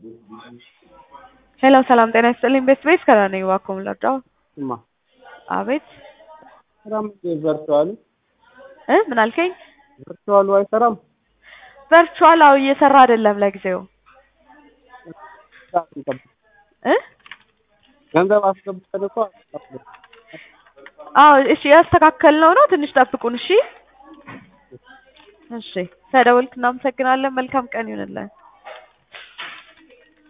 ሄሎ ሰላም ጤና ይስጥልኝ ቤት ከራኔ ዋኮም ለዳው እማ አቤት ሰላም ቨርቹዋል ምን አልከኝ? ቨርቹዋል አይሰራም። ቨርቹዋል አው እየሰራ አይደለም ለጊዜው ገንዘብ አስገብተን እኮ አው እሺ ያስተካከልነው ነው ትንሽ ጠብቁን እሺ እሺ ተደውልክ እናመሰግናለን መልካም ቀን ይሁንልህ